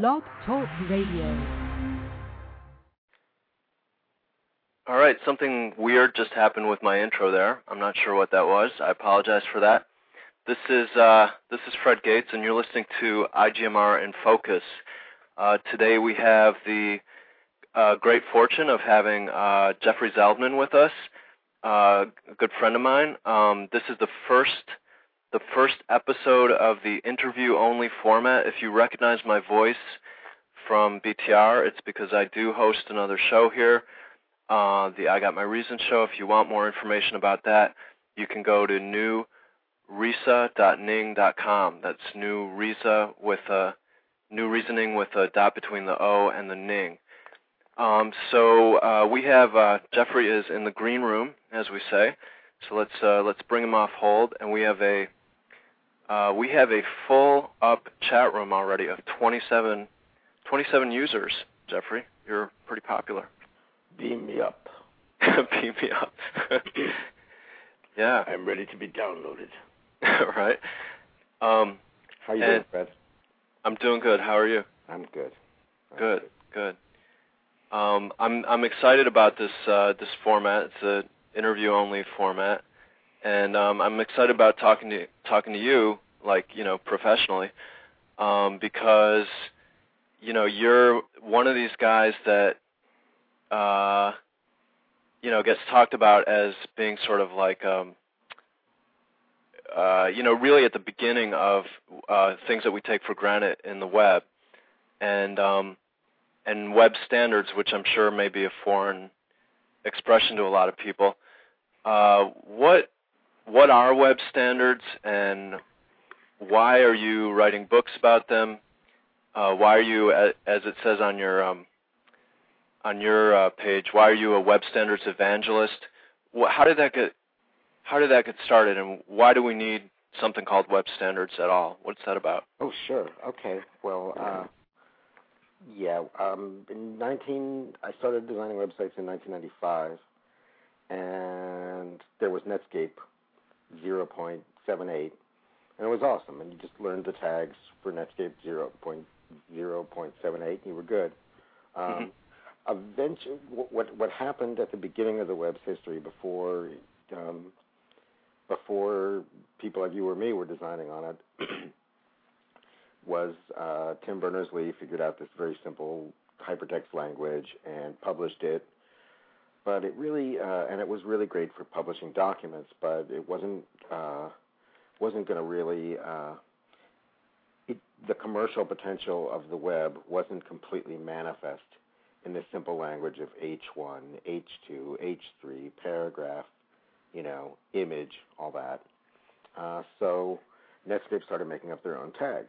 Blog Talk Radio. All right, something weird just happened with my intro there. I'm not sure what that was. I apologize for that. This is Fred Gates, and you're listening to IGMR in Focus. Today we have the great fortune of having Jeffrey Zeldman with us, a good friend of mine. This is the first episode of the interview-only format. If you recognize my voice from BTR, it's because I do host another show here, the I Got My Reason show. If you want more information about that, you can go to newrisa.ning.com. That's New Risa with New Reasoning with a dot between the O and the Ning. So we have Jeffrey is in the green room, as we say. So let's bring him off hold, and we have a full up chat room already of 27 users. Jeffrey, you're pretty popular. Beam me up. Beam me up. Yeah. I'm ready to be downloaded. Right. How you doing, Fred? I'm doing good. How are you? I'm good. Good. I'm excited about this format. It's an interview-only format, and I'm excited about talking to you, like, professionally, because you're one of these guys that gets talked about as being sort of like really at the beginning of things that we take for granted in the web, and web standards, which I'm sure may be a foreign expression to a lot of people. What are web standards, and why are you writing books about them? Why are you, as it says on your page, why are you a web standards evangelist? How did that get started, and why do we need something called web standards at all? What's that about? Oh, sure. Okay. Well, I started designing websites in 1995, and there was Netscape 0.78, and it was awesome. And you just learned the tags for Netscape 0.78, and you were good. Eventually, what happened at the beginning of the web's history, before people like you or me were designing on it, was Tim Berners-Lee figured out this very simple hypertext language and published it. But it really, and it was really great for publishing documents, but it wasn't going to really, the commercial potential of the web wasn't completely manifest in this simple language of H1, H2, H3, paragraph, image, all that. So Netscape started making up their own tags.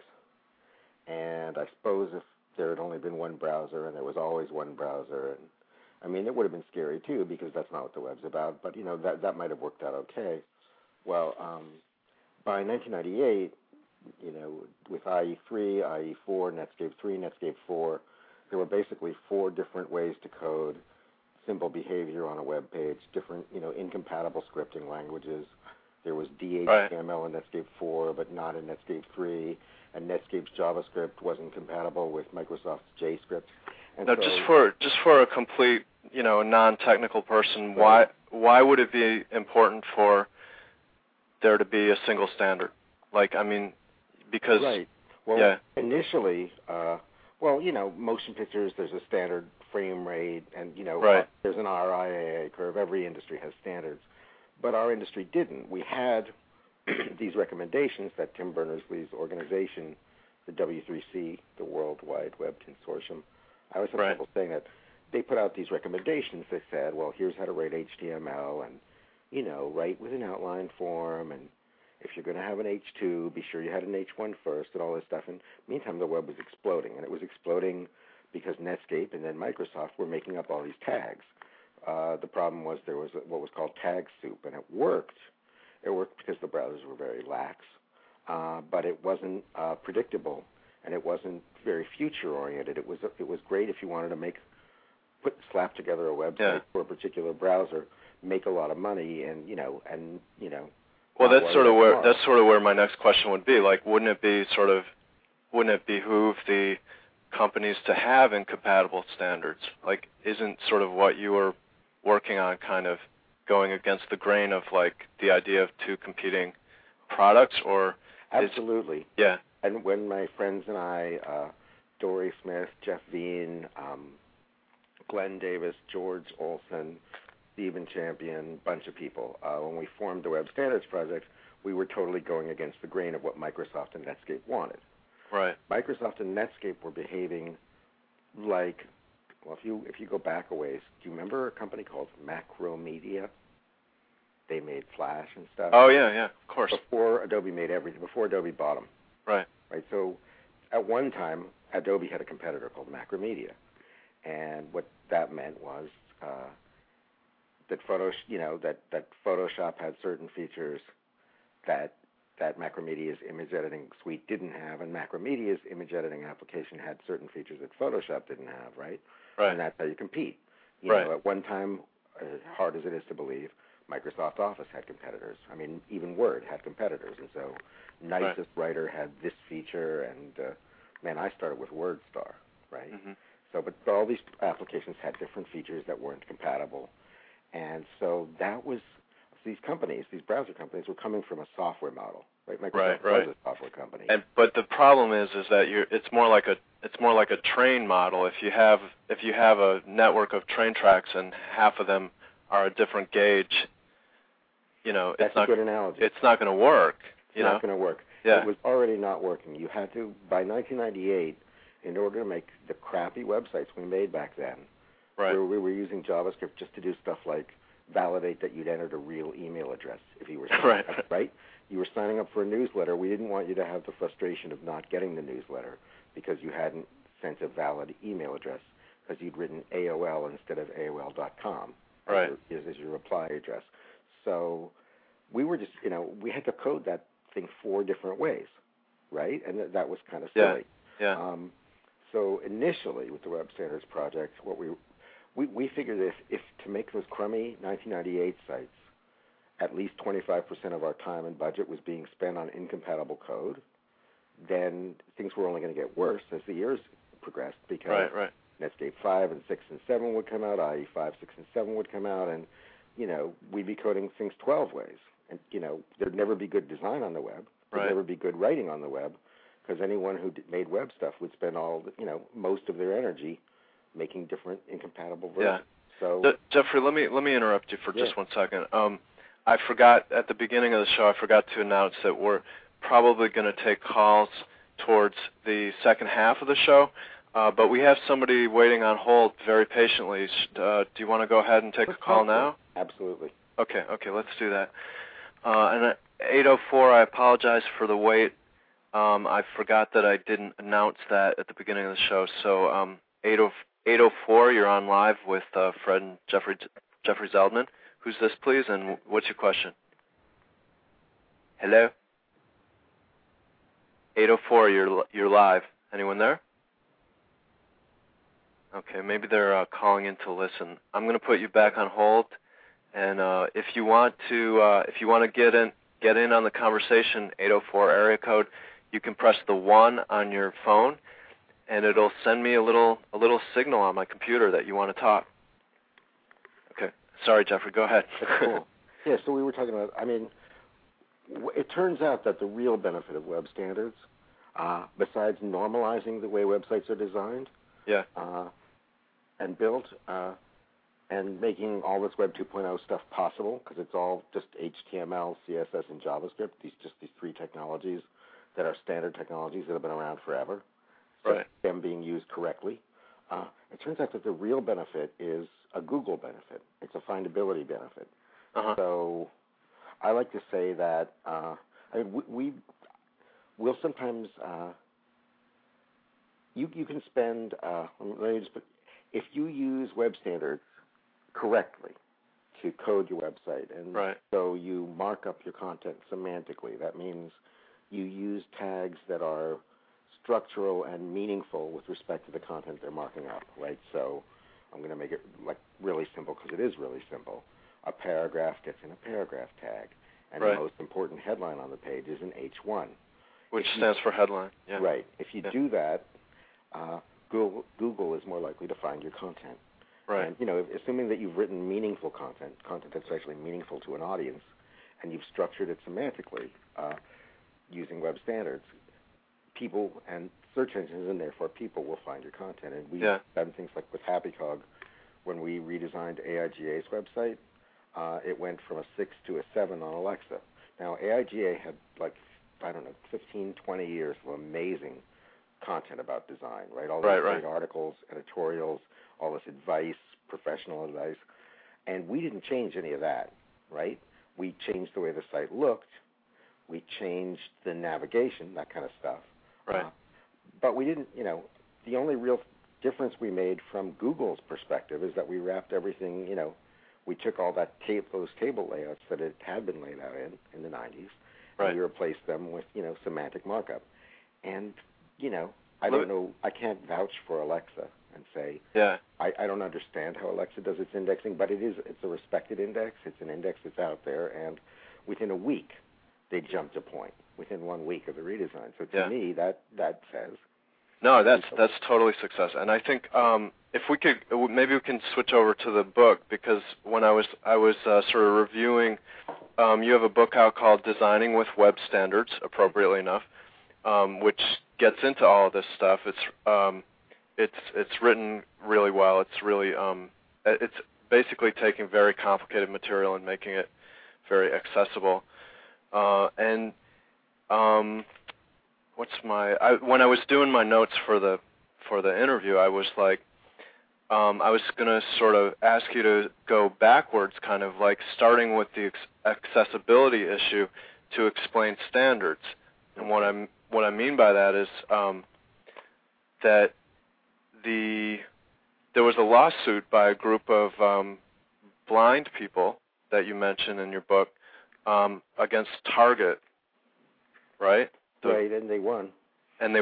And I suppose if there had only been one browser, and there was always one browser, and it would have been scary too, because that's not what the web's about, but that might have worked out okay. Well, by 1998, with IE3, IE4, Netscape 3, Netscape 4, there were basically 4 different ways to code simple behavior on a web page, different, incompatible scripting languages. There was DHTML in Netscape 4, but not in Netscape 3, and Netscape's JavaScript wasn't compatible with Microsoft's JScript. And now, so, just for a complete, non-technical person, why would it be important for there to be a single standard? Because right. Well, initially, motion pictures, there's a standard frame rate, and right. There's an RIAA curve. Every industry has standards, but our industry didn't. We had these recommendations that Tim Berners-Lee's organization, the W3C, the World Wide Web Consortium, I always have trouble saying that. They put out these recommendations that said, well, here's how to write HTML, and write with an outline form, and if you're going to have an H2, be sure you had an H1 first, and all this stuff. And meantime, the web was exploding, and it was exploding because Netscape and then Microsoft were making up all these tags. The problem was there was what was called tag soup, and it worked. It worked because the browsers were very lax, but it wasn't predictable, and it wasn't very future-oriented. It was great if you wanted to slap together a website for a particular browser, make a lot of money, and Well, that's sort of where my next question would be. Like, wouldn't it behoove the companies to have incompatible standards? Like, isn't sort of what you were working on kind of going against the grain of like the idea of two competing products, or? Absolutely. Yeah. And when my friends and I, Dory Smith, Jeff Veen, Glenn Davis, George Olson, Stephen Champion, bunch of people, when we formed the Web Standards Project, we were totally going against the grain of what Microsoft and Netscape wanted. Right. Microsoft and Netscape were behaving like, well, if you go back a ways, do you remember a company called Macromedia? They made Flash and stuff. Oh, yeah, of course. Before Adobe made everything, before Adobe bought them. Right. Right. So at one time, Adobe had a competitor called Macromedia, and what that meant was that Photoshop had certain features that Macromedia's image editing suite didn't have, and Macromedia's image editing application had certain features that Photoshop didn't have, right? Right. And that's how you compete. You right. know, at one time, as hard as it is to believe, Microsoft Office had competitors. I mean, even Word had competitors, and so Nicest Writer had this feature, and man, I started with WordStar, right? Mm-hmm. So, but all these applications had different features that weren't compatible, and so that was these companies, these browser companies, were coming from a software model, right? Microsoft was a software company. But the problem is that it's more like a train model. If you have a network of train tracks and half of them are a different gauge, you know, that's a good analogy. It's not going to work. It's not going to work. Yeah. It was already not working. You had to, by 1998, in order to make the crappy websites we made back then, where we were using JavaScript just to do stuff like validate that you'd entered a real email address if you were signing up, right? You were signing up for a newsletter. We didn't want you to have the frustration of not getting the newsletter because you hadn't sent a valid email address because you'd written AOL instead of AOL.com as your reply address. So we were just, we had to code that thing 4 different ways, right? And that was kind of silly. Yeah. So initially with the Web Standards Project, what we figured if to make those crummy 1998 sites, at least 25% of our time and budget was being spent on incompatible code, then things were only going to get worse as the years progressed because Netscape 5 and 6 and 7 would come out, IE 5, 6, and 7 would come out, and, we'd be coding things 12 ways. And, there'd never be good design on the web. There'd never be good writing on the web because anyone who made web stuff would spend most of their energy making different incompatible versions. Yeah. So, Jeffrey, let me interrupt you for just 1 second. I forgot at the beginning of the show. I forgot to announce that we're probably going to take calls towards the second half of the show, but we have somebody waiting on hold very patiently. Do you want to go ahead and take a call now? Absolutely. Okay, let's do that. And at 8:04, I apologize for the wait. I forgot that I didn't announce that at the beginning of the show. So 8:04, you're on live with Fred and Jeffrey Zeldman. Who's this, please, and what's your question? Hello? 8:04, you're live. Anyone there? Okay, maybe they're calling in to listen. I'm going to put you back on hold, and if you want to get in on the conversation, 8:04 area code, you can press the 1 on your phone, and it'll send me a little signal on my computer that you want to talk. Okay. Sorry, Jeffrey. Go ahead. That's cool. Yeah, so we were talking about, it turns out that the real benefit of web standards, besides normalizing the way websites are designed and built and making all this Web 2.0 stuff possible, because it's all just HTML, CSS, and JavaScript, these 3 technologies that are standard technologies that have been around forever, them being used correctly. It turns out that the real benefit is a Google benefit. It's a findability benefit. So I like to say that we'll sometimes you can spend if you use web standards correctly to code your website, and so you mark up your content semantically. That means you use tags that are structural and meaningful with respect to the content they're marking up, right? So I'm going to make it really simple because it is really simple. A paragraph gets in a paragraph tag, and the most important headline on the page is an H1. Which stands for headline. Yeah. Right. If you do that, Google is more likely to find your content. Right. And, you know, assuming that you've written meaningful content that's actually meaningful to an audience, and you've structured it semantically using web standards, people and search engines, and therefore people, will find your content. And we've done things like with HappyCog, when we redesigned AIGA's website, it went from a 6 to a 7 on Alexa. Now, AIGA had, like, I don't know, 15, 20 years of amazing content about design, right? All these great articles, editorials, all this advice, professional advice. And we didn't change any of that, right? We changed the way the site looked. We changed the navigation, that kind of stuff. Right. But we didn't, you know, the only real difference we made from Google's perspective is that we wrapped everything, you know, we took all that those table layouts that it had been laid out in the 90s, and we replaced them with, you know, semantic markup. And, you know, I don't know, I can't vouch for Alexa and say, I don't understand how Alexa does its indexing, but it's a respected index. It's an index that's out there, and within a week, they jumped a point, within 1 week of the redesign. So to me, that says... No, that's totally success. And I think if we could, maybe we can switch over to the book, because when I was sort of reviewing, you have a book out called Designing with Web Standards, appropriately enough, which gets into all of this stuff. It's written really well. It's really it's basically taking very complicated material and making it very accessible. When I was doing my notes for the interview, I was like, I was going to sort of ask you to go backwards, kind of like starting with the accessibility issue to explain standards. And what I mean by that is that there was a lawsuit by a group of blind people that you mention in your book against Target, right? Right, and they won. And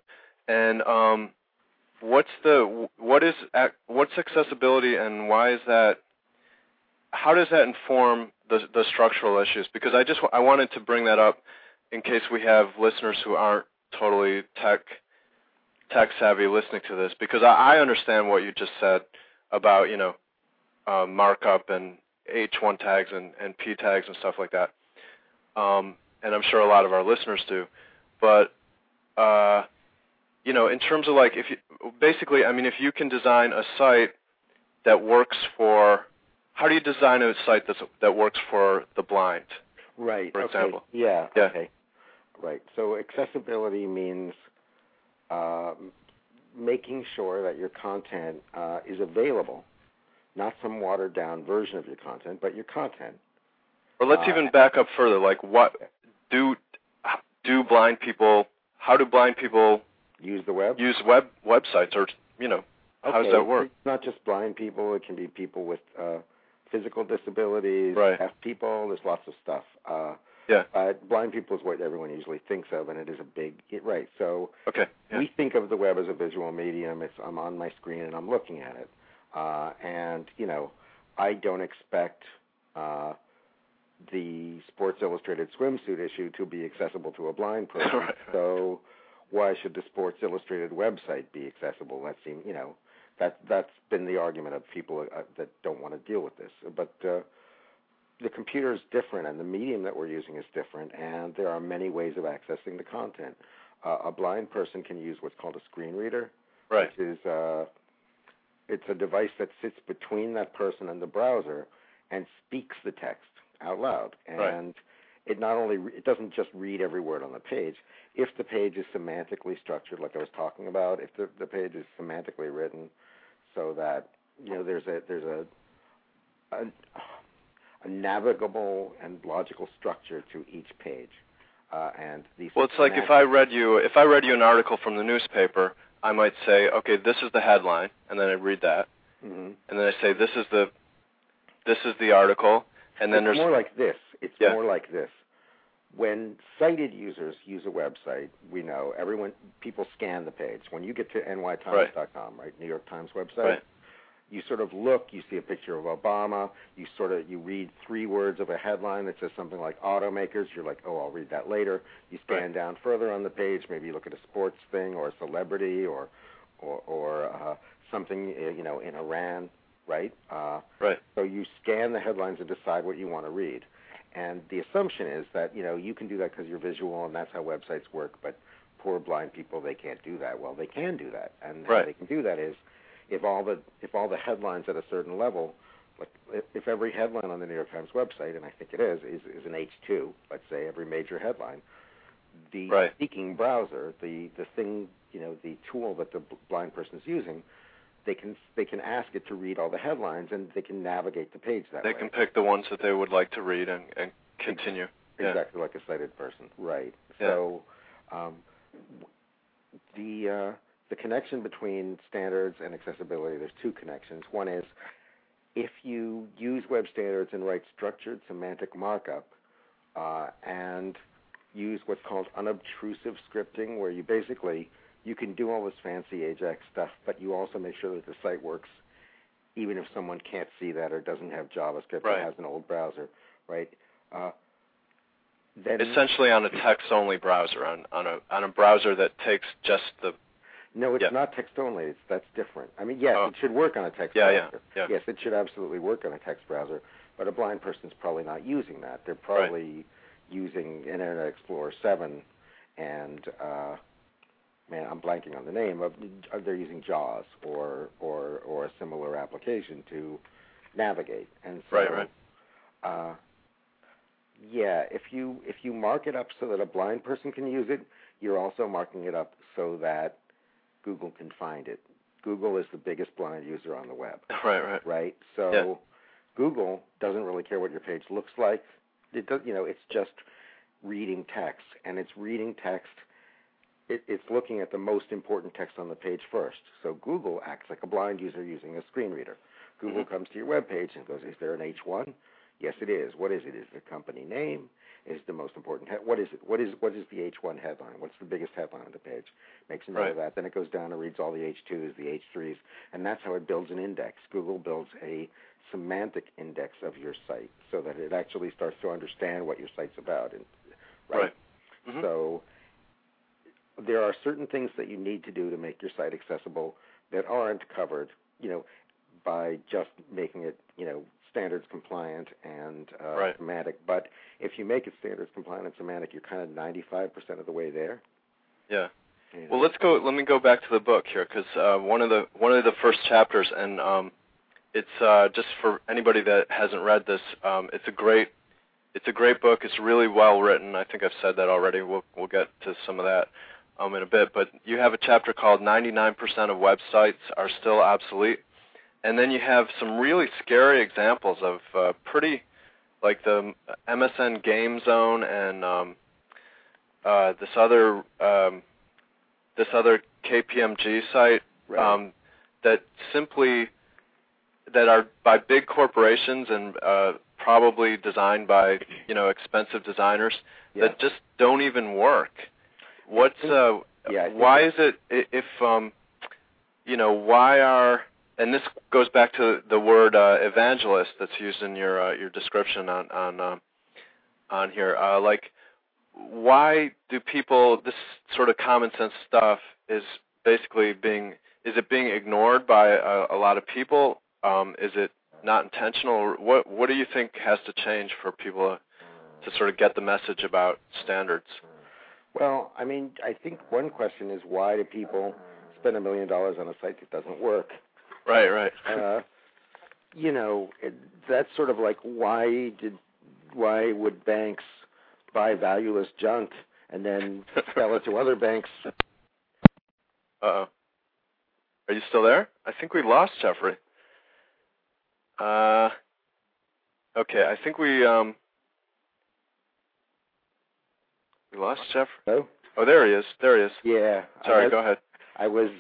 what's accessibility, and why is that? How does that inform the structural issues? Because I wanted to bring that up in case we have listeners who aren't totally tech savvy listening to this, because I understand what you just said about, you know, markup and H1 tags and P tags and stuff like that, and I'm sure a lot of our listeners do. But, you know, in terms of like, if you can design a site that works for, how do you design a site that works for the blind? Right. For example. Yeah. Okay. Right. So accessibility means making sure that your content is available, not some watered down version of your content, but your content. Or let's even back up further. Like, what do blind people? How do blind people use the web? Use websites, or, you know, how does that work? It's not just blind people. It can be people with physical disabilities, deaf people. There's lots of stuff. Blind people is what everyone usually thinks of, and it is a big So we think of the web as a visual medium. I'm on my screen and I'm looking at it, and you know, I don't expect the Sports Illustrated swimsuit issue to be accessible to a blind person. So why should the Sports Illustrated website be accessible? That seems, you know, that's been the argument of people that don't want to deal with this. But the computer is different, and the medium that we're using is different, and there are many ways of accessing the content. A blind person can use what's called a screen reader, which is it's a device that sits between that person and the browser and speaks the text out loud. And it doesn't just read every word on the page. If the page is semantically structured, like I was talking about, if the page is semantically written so that, you know, there's a navigable and logical structure to each page, and these. Well, it's like if I read you an article from the newspaper, I might say, okay, this is the headline, and then I read that, and then I say, this is the article, and then it's more like this. It's more like this. When sighted users use a website, we know people scan the page. When you get to nytimes.com, New York Times website, you sort of look, you see a picture of Obama, you read 3 words of a headline that says something like automakers, you're like, oh, I'll read that later. You scan down further on the page, maybe you look at a sports thing or a celebrity or or something in Iran, right? Right. So you scan the headlines and decide what you want to read. And the assumption is that you can do that because you're visual and that's how websites work. But poor blind people, they can't do that. Well, they can do that, and how they can do that is if all the headlines at a certain level, like if every headline on the New York Times website, and I think it is an H2, let's say every major headline, the seeking browser, the thing, the tool that the blind person is using, they can ask it to read all the headlines, and they can navigate the page that way. They can pick the ones that they would like to read and continue. Exactly, like a sighted person, right? Yeah. So the connection between standards and accessibility, there's two connections. One is if you use web standards and write structured semantic markup and use what's called unobtrusive scripting, where you can do all this fancy AJAX stuff, but you also make sure that the site works even if someone can't see that or doesn't have JavaScript or has an old browser, right? Then essentially on a text-only browser, on a browser that takes just the... No, it's not text-only. That's different. I mean, yes, it should work on a text browser. Yeah. Yes, it should absolutely work on a text browser, but a blind person's probably not using that. They're probably using Internet Explorer 7 and, I'm blanking on the name, they're using JAWS or a similar application to navigate. And so, if you mark it up so that a blind person can use it, you're also marking it up so that Google can find it. Google is the biggest blind user on the web. Right? So Google doesn't really care what your page looks like. It does, it's just reading text, and it's reading text. It's looking at the most important text on the page first. So Google acts like a blind user using a screen reader. Google comes to your web page and goes, "Is there an H1?" Yes, it is. What is it? Is it the company name? Is the most important what is it? What is the H1 headline? What's the biggest headline on the page? Makes a note of that. Then it goes down and reads all the H2s, the H3s, and that's how it builds an index. Google builds a semantic index of your site so that it actually starts to understand what your site's about. So there are certain things that you need to do to make your site accessible that aren't covered, by just making it, standards compliant and semantic. But if you make it standards compliant and semantic, you're kind of 95% of the way there. Yeah. Well, let me go back to the book here, because one of the first chapters, and it's just for anybody that hasn't read this, it's a great book. It's really well written. I think I've said that already. We'll get to some of that in a bit. But you have a chapter called 99% of websites are still obsolete. And then you have some really scary examples of like the MSN Game Zone and this other KPMG site that are by big corporations and probably designed by expensive designers that just don't even work. Why is it if why are, and this goes back to the word evangelist that's used in your description on here. Like, why do people, this sort of common sense stuff is basically being ignored by a lot of people? Is it not intentional? What do you think has to change for people to sort of get the message about standards? Well, I mean, I think one question is, why do people spend $1 million on a site that doesn't work? Right. That's sort of like, why would banks buy valueless junk and then sell it to other banks? Uh-oh. Are you still there? I think we lost Jeffrey. Okay, I think we lost Jeffrey. No? Oh, there he is. Yeah. Sorry, go ahead. I was,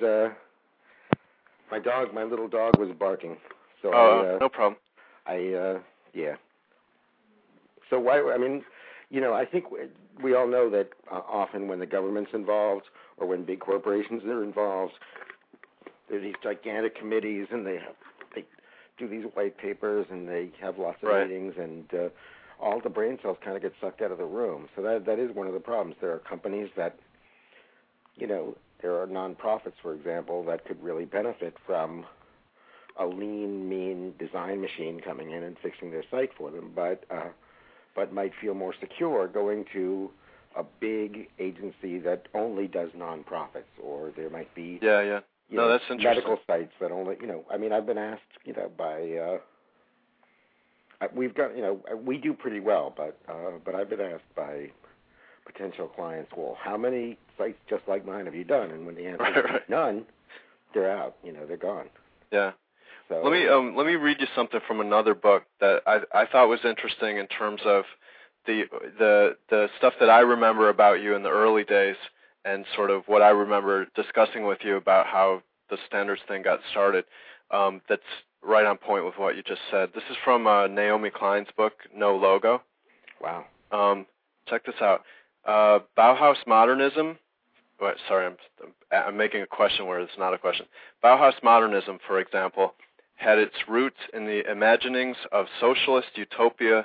my little dog was barking. So no problem. Yeah. So why, I mean, I think we all know that often when the government's involved or when big corporations are involved, there are these gigantic committees and they do these white papers and they have lots of meetings and all the brain cells kind of get sucked out of the room. So that is one of the problems. There are companies that, there are nonprofits, for example, that could really benefit from a lean, mean design machine coming in and fixing their site for them, but might feel more secure going to a big agency that only does nonprofits, or there might be that's interesting. medical sites that only, I mean, I've been asked, by we've got, we do pretty well, but I've been asked by potential clients, well, how many sites just like mine have you done? And when the answer is none, they're out, they're gone. Yeah. So let me read you something from another book that I thought was interesting in terms of the stuff that I remember about you in the early days, and sort of what I remember discussing with you about how the standards thing got started. That's right on point with what you just said. This is from Naomi Klein's book, No Logo. Wow. Check this out. Bauhaus modernism. Wait, sorry, I'm making a question where it's not a question. Bauhaus modernism, for example, had its roots in the imaginings of a socialist utopia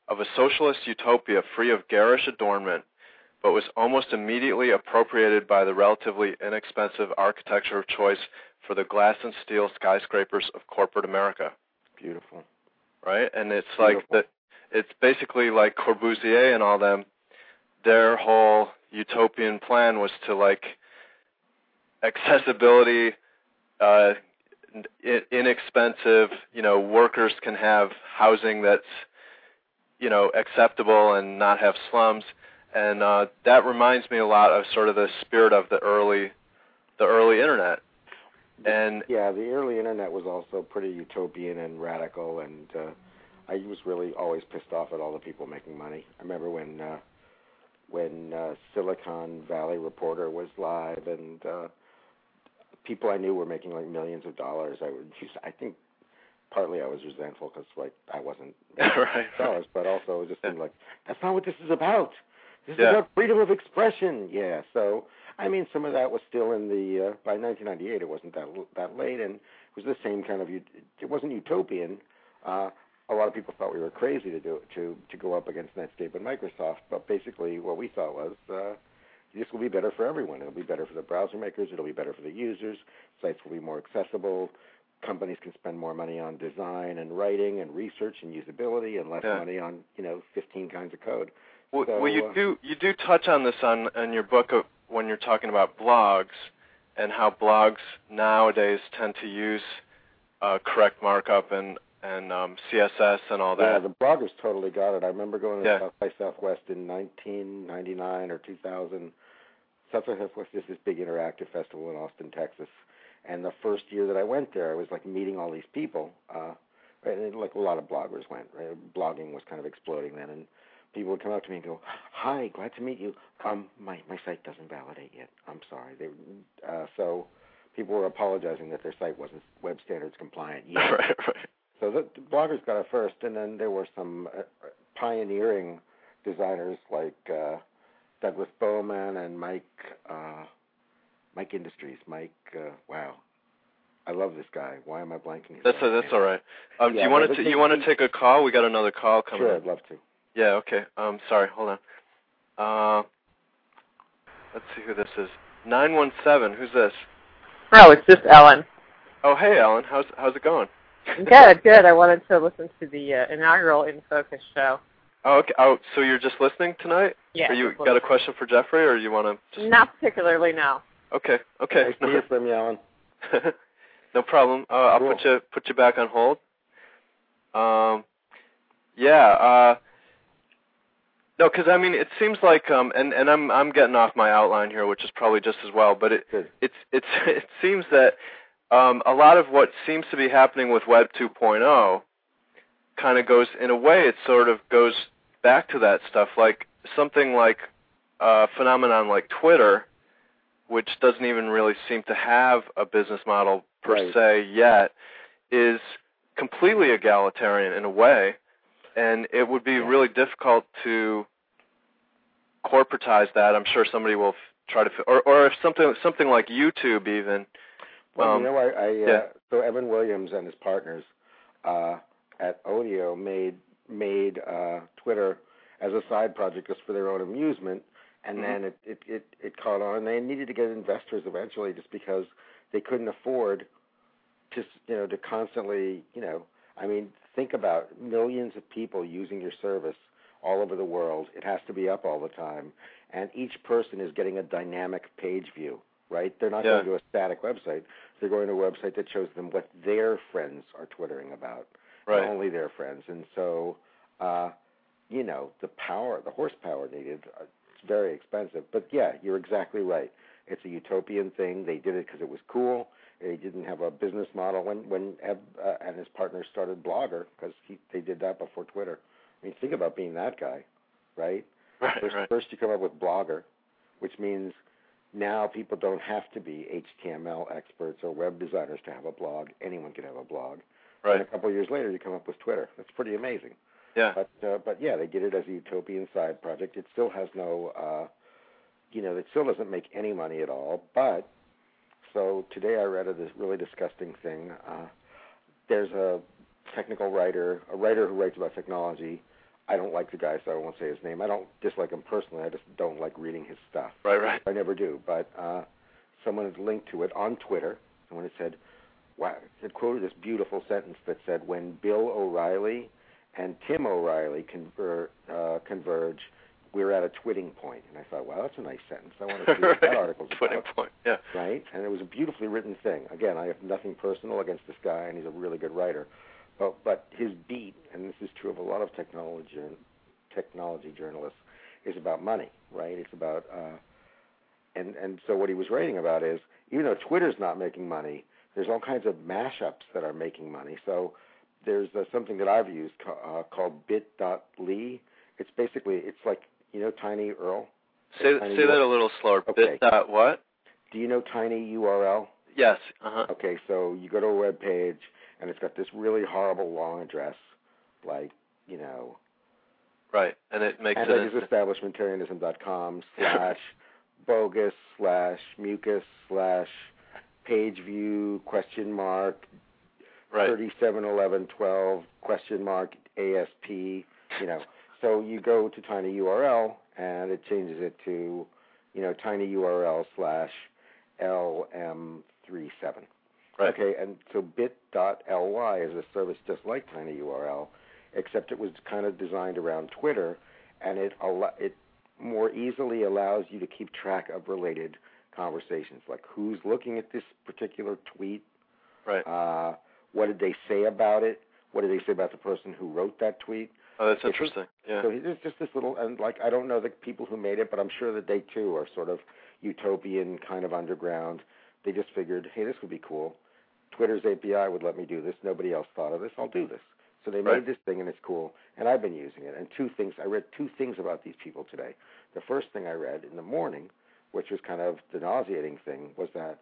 free of garish adornment, but was almost immediately appropriated by the relatively inexpensive architecture of choice for the glass and steel skyscrapers of corporate America. Beautiful. Right? And it's Beautiful. like that. It's basically like Corbusier and all them. Their whole utopian plan was to like accessibility, inexpensive. Workers can have housing that's acceptable and not have slums. And that reminds me a lot of sort of the spirit of the early internet. And yeah, the early internet was also pretty utopian and radical, and I was really always pissed off at all the people making money. I remember when Silicon Valley Reporter was live, and people I knew were making like millions of dollars. I think partly I was resentful because like I wasn't dollars, but also it just seemed like that's not what this is about. This is about freedom of expression. Yeah, so I mean, some of that was still in the by 1998. It wasn't that late, and it was the same kind of. It wasn't utopian. A lot of people thought we were crazy to go up against Netscape and Microsoft, but basically what we thought was this will be better for everyone. It'll be better for the browser makers. It'll be better for the users. Sites will be more accessible. Companies can spend more money on design and writing and research and usability, and less money on 15 kinds of code. Well, you do touch on this on your book when you're talking about blogs, and how blogs nowadays tend to use correct markup and CSS and all that. Yeah, the bloggers totally got it. I remember going to South by Southwest in 1999 or 2000. South by Southwest is this big interactive festival in Austin, Texas. And the first year that I went there, I was like meeting all these people. And like a lot of bloggers went. Right? Blogging was kind of exploding then, and people would come up to me and go, "Hi, glad to meet you. My site doesn't validate yet. I'm sorry." So people were apologizing that their site wasn't web standards compliant yet. Right. So the bloggers got it first, and then there were some pioneering designers like Douglas Bowman and Mike Industries. Wow, I love this guy. Why am I blanking? That's all right. Do you want to take a call? We got another call coming. Sure, I'd love to. Yeah. Okay. Sorry. Hold on. Let's see who this is. 917. Who's this? Oh, it's just Ellen. Oh, hey, Ellen. How's it going? Good. I wanted to listen to the inaugural In Focus show. Oh, okay. Oh, so you're just listening tonight? Yeah. Or you got a question for Jeffrey, or you want to just... Not particularly, no. Okay. Nice to hear from you, Ellen. No problem. I'll put you back on hold. No, because I mean, it seems like, and I'm getting off my outline here, which is probably just as well. But it seems that a lot of what seems to be happening with Web 2.0 kind of goes, in a way, it sort of goes back to that stuff, like something like a phenomenon like Twitter, which doesn't even really seem to have a business model per se yet, is completely egalitarian in a way, and it would be really difficult to corporatize that. I'm sure somebody will try to, or if something like YouTube even. Well, so Evan Williams and his partners at Odeo made Twitter as a side project just for their own amusement, And then it caught on. They needed to get investors eventually, just because they couldn't afford to constantly, I mean, think about millions of people using your service all over the world. It has to be up all the time, and each person is getting a dynamic page view, right? They're not going to a static website. They're going to a website that shows them what their friends are twittering about, right. only their friends. And so, the power, the horsepower needed, it's very expensive. But yeah, you're exactly right. It's a utopian thing. They did it because it was cool. They didn't have a business model when Eb and his partner started Blogger, because they did that before Twitter. I mean, think about being that guy, right? First you come up with Blogger, which means now people don't have to be HTML experts or web designers to have a blog. Anyone can have a blog. Right. And a couple of years later, you come up with Twitter. That's pretty amazing. Yeah. But yeah, they did it as a utopian side project. It still has no, it still doesn't make any money at all. But so today I read this really disgusting thing. There's a technical writer, a writer who writes about technology. I don't like the guy, so I won't say his name. I don't dislike him personally. I just don't like reading his stuff. Right. I never do. But someone had linked to it on Twitter. Someone had said, wow, had quoted this beautiful sentence that said, when Bill O'Reilly and Tim O'Reilly converge, we're at a twitting point. And I thought, wow, that's a nice sentence. I want to see what that article's about. Twitting point, yeah. Right? And it was a beautifully written thing. Again, I have nothing personal against this guy, and he's a really good writer. But his beat, and this is true of a lot of technology journalists, is about money, right? It's about, and so what he was writing about is, even though Twitter's not making money, there's all kinds of mashups that are making money. So there's something that I've used called bit.ly. It's basically, it's like, Tiny Earl? Say that a little slower. Okay. Bit. What? Do you know Tiny URL? Yes. Okay, so you go to a web page, and it's got this really horrible long address, like, Right, and it makes it... establishmentarianism.com /bogus/mucus/pageview right. 371112 ASP, So you go to tinyurl, and it changes it to, tinyurl/LM37. Right. Okay, and so bit.ly is a service just like tinyurl, except it was kind of designed around Twitter, and it more easily allows you to keep track of related conversations, like who's looking at this particular tweet, right? What did they say about it? What did they say about the person who wrote that tweet? Oh, that's interesting. Yeah. So there's just this little, and I don't know the people who made it, but I'm sure that they too are sort of utopian, kind of underground. They just figured, hey, this would be cool. Twitter's API would let me do this. Nobody else thought of this. I'll do this. So they made this thing, and it's cool, and I've been using it. And I read two things about these people today. The first thing I read in the morning, which was kind of the nauseating thing, was that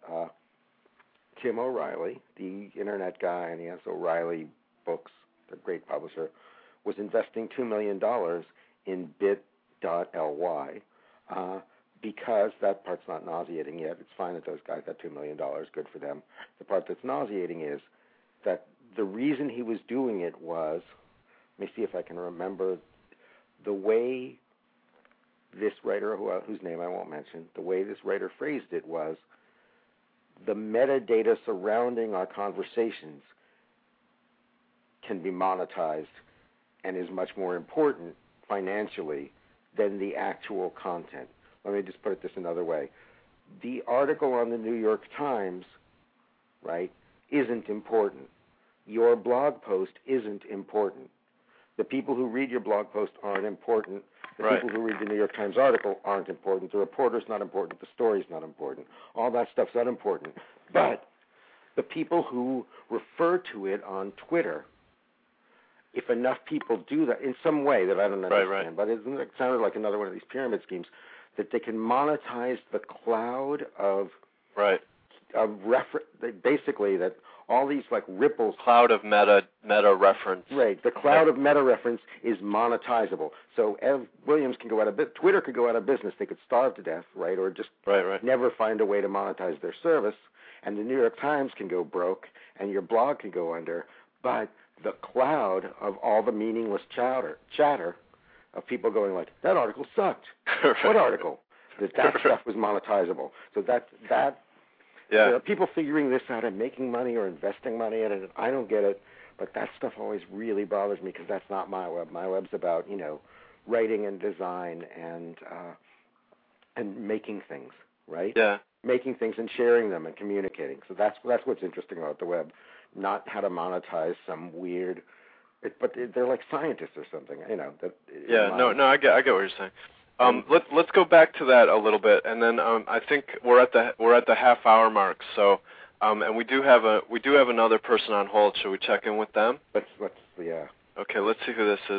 Tim O'Reilly, the internet guy, and he has O'Reilly Books, the great publisher, was investing $2 million in bit.ly because that part's not nauseating yet. It's fine that those guys got $2 million. Good for them. The part that's nauseating is that the reason he was doing it was, let me see if I can remember, the way this writer, whose name I won't mention, the way this writer phrased it was, the metadata surrounding our conversations can be monetized and is much more important financially than the actual content. Let me just put it this another way. The article on the New York Times, right, isn't important. Your blog post isn't important. The people who read your blog post aren't important. The people who read the New York Times article aren't important. The reporter's not important. The story's not important. All that stuff's unimportant. But the people who refer to it on Twitter, if enough people do that in some way that I don't understand, but it sounded like another one of these pyramid schemes, that they can monetize the cloud of basically that all these like ripples. Cloud of meta reference. Right. The cloud of meta reference is monetizable. So Ev Williams can go out of business. Twitter could go out of business. They could starve to death, right? Or just never find a way to monetize their service. And the New York Times can go broke, and your blog can go under. But the cloud of all the meaningless chatter of people going like, that article sucked. What article? that stuff was monetizable. So that. Yeah. There are people figuring this out and making money or investing money in it. I don't get it, but that stuff always really bothers me because that's not my web. My web's about writing and design and making things, right? Yeah. Making things and sharing them and communicating. So that's what's interesting about the web, not how to monetize some weird. But they're like scientists or something, No, I get what you're saying. Let's go back to that a little bit, and then I think we're at the half-hour mark. So, and we do have another person on hold. Should we check in with them? Let's. Okay, let's see who this is.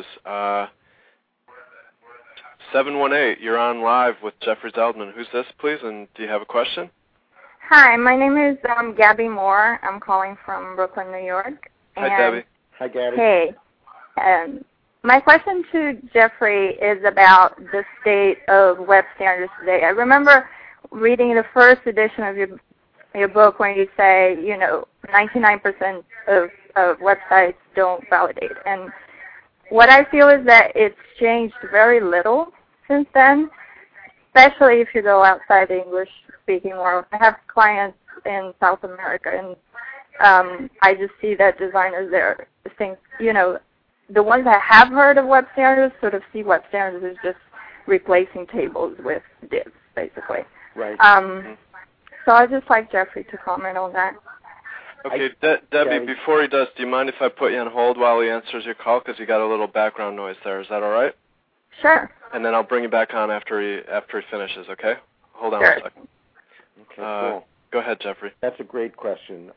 718. You're on live with Jeffrey Zeldman. Who's this, please? And do you have a question? Hi, my name is Gabby Moore. I'm calling from Brooklyn, New York. Hi, Debbie. Hi, Gabby. Hey. My question to Jeffrey is about the state of web standards today. I remember reading the first edition of your book when you say, 99% of websites don't validate. And what I feel is that it's changed very little since then, especially if you go outside the English-speaking world. I have clients in South America, and I just see that designers there think, the ones that have heard of web standards sort of see web standards as just replacing tables with divs, basically. Right. So I'd just like Jeffrey to comment on that. Okay, Debbie, before he does, do you mind if I put you on hold while he answers your call? Because you got a little background noise there. Is that all right? Sure. And then I'll bring you back on after he finishes, okay? Hold on sure. a second. Okay, cool. Go ahead, Jeffrey. That's a great question.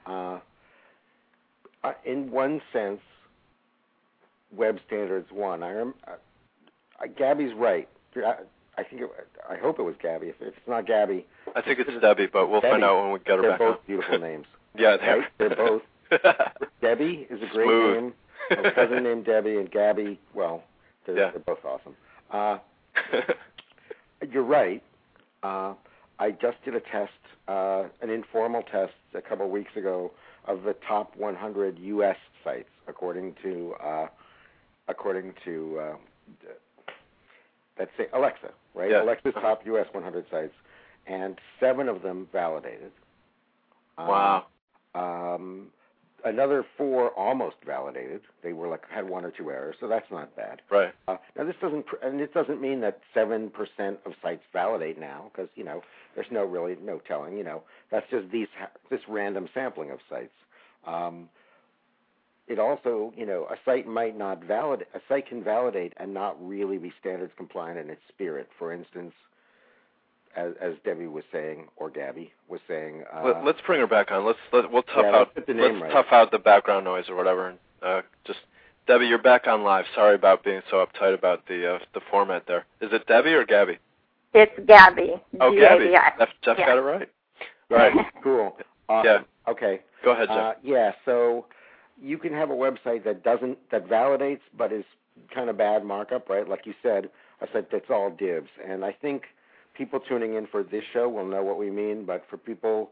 In one sense, web standards won. Gabby's right. I hope it was Gabby. If it's not Gabby, I think it's Debbie, but we'll find out when we get her back on. They're both beautiful names. Yeah, right? They're both. Debbie is a great name. I have a cousin named Debbie, and Gabby. Well, they're both awesome. You're right. I just did a test, an informal test, a couple of weeks ago of the top 100 U.S. sites, according to let's say Alexa, right? Yeah. Alexa's top U.S. 100 sites, and 7 of them validated. Wow. Another 4 almost validated. They were had 1 or 2 errors, so that's not bad. Right. Now this doesn't mean that 7% of sites validate now, because there's no telling. That's just this random sampling of sites. It also, a site might not validate. A site can validate and not really be standards compliant in its spirit. For instance, as Debbie was saying, or Gabby was saying. Let's bring her back on. We'll tough out the background noise or whatever. Just Debbie, you're back on live. Sorry about being so uptight about the format there. Is it Debbie or Gabby? It's Gabby. Oh, Gabby. Jeff got it right. Right. Cool. Yeah. Okay. Go ahead, Jeff. Yeah. So you can have a website that validates but is kind of bad markup, right? Like you said, a site that's all divs. And I think people tuning in for this show will know what we mean, but for people